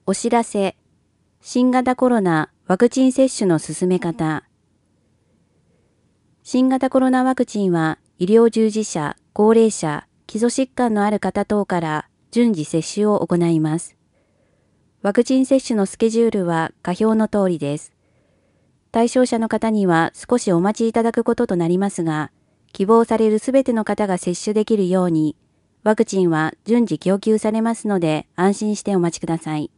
お知らせ。新型コロナワクチン接種の進め方。新型コロナワクチンは医療従事者、高齢者、基礎疾患のある方等から順次接種を行います。ワクチン接種のスケジュールは下表の通りです。対象者の方には少しお待ちいただくこととなりますが、希望されるすべての方が接種できるように、ワクチンは順次供給されますので安心してお待ちください。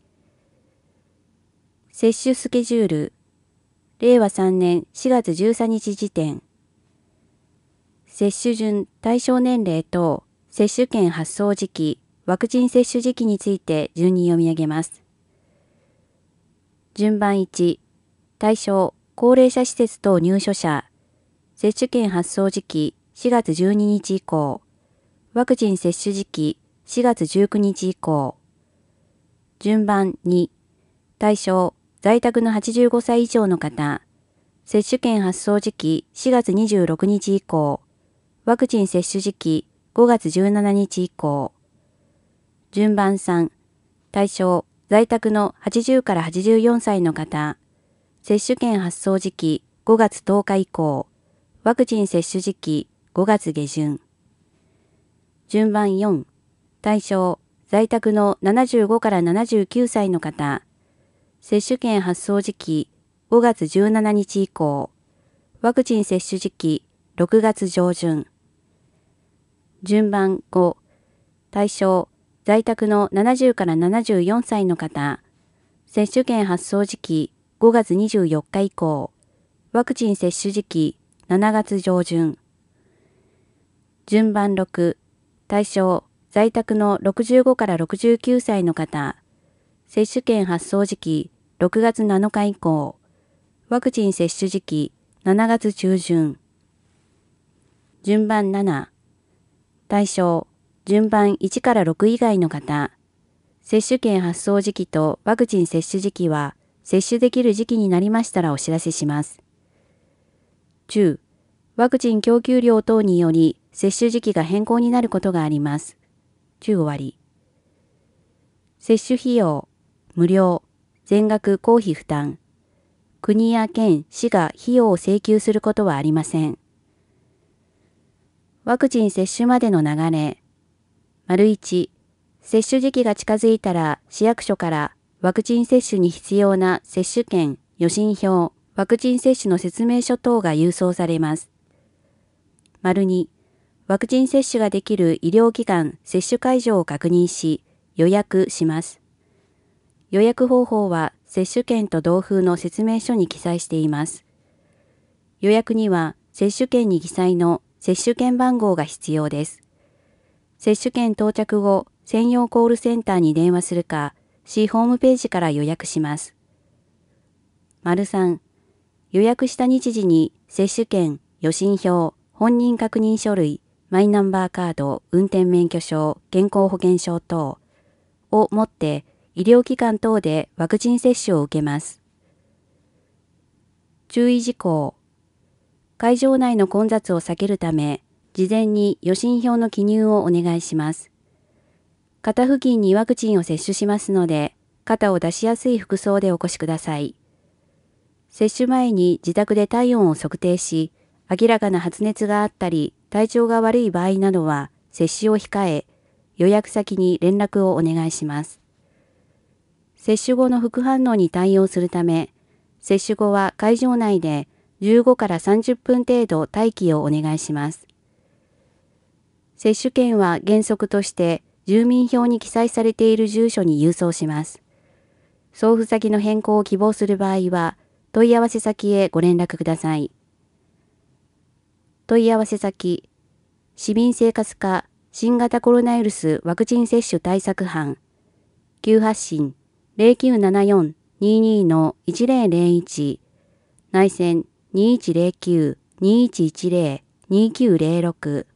接種スケジュール。令和3年4月13日時点。接種順、対象年齢等、接種券発送時期、ワクチン接種時期について順に読み上げます。順番1、対象、高齢者施設等入所者、接種券発送時期4月12日以降、ワクチン接種時期4月19日以降。順番2、対象、在宅の85歳以上の方、接種券発送時期4月26日以降、ワクチン接種時期5月17日以降。順番3、対象、在宅の80から84歳の方、接種券発送時期5月10日以降、ワクチン接種時期5月下旬。順番4、対象、在宅の75から79歳の方、接種券発送時期5月17日以降、ワクチン接種時期6月上旬。順番5、対象、在宅の70から74歳の方、接種券発送時期5月24日以降、ワクチン接種時期7月上旬。順番6、対象、在宅の65から69歳の方、接種券発送時期6月7日以降、ワクチン接種時期7月中旬。順番7、対象、順番1から6以外の方、接種券発送時期とワクチン接種時期は接種できる時期になりましたらお知らせします。10、ワクチン供給量等により接種時期が変更になることがあります。10終わり。接種費用、無料、全額公費負担。国や県、市が費用を請求することはありません。ワクチン接種までの流れ。1、接種時期が近づいたら市役所からワクチン接種に必要な接種券、予診票、ワクチン接種の説明書等が郵送されます。2、ワクチン接種ができる医療機関、接種会場を確認し、予約します。予約方法は接種券と同封の説明書に記載しています。予約には接種券に記載の接種券番号が必要です。接種券到着後、専用コールセンターに電話するか、市ホームページから予約します。3、予約した日時に接種券、予診票、本人確認書類、マイナンバーカード、運転免許証、健康保険証等を持って医療機関等でワクチン接種を受けます。注意事項。会場内の混雑を避けるため、事前に予診票の記入をお願いします。肩付近にワクチンを接種しますので、肩を出しやすい服装でお越しください。接種前に自宅で体温を測定し、明らかな発熱があったり、体調が悪い場合などは接種を控え、予約先に連絡をお願いします。接種後の副反応に対応するため、接種後は会場内で15から30分程度待機をお願いします。接種券は原則として住民票に記載されている住所に郵送します。送付先の変更を希望する場合は、問い合わせ先へご連絡ください。問い合わせ先、市民生活課新型コロナウイルスワクチン接種対策班、急発進 0974-22-1001、内線2109-2110-2906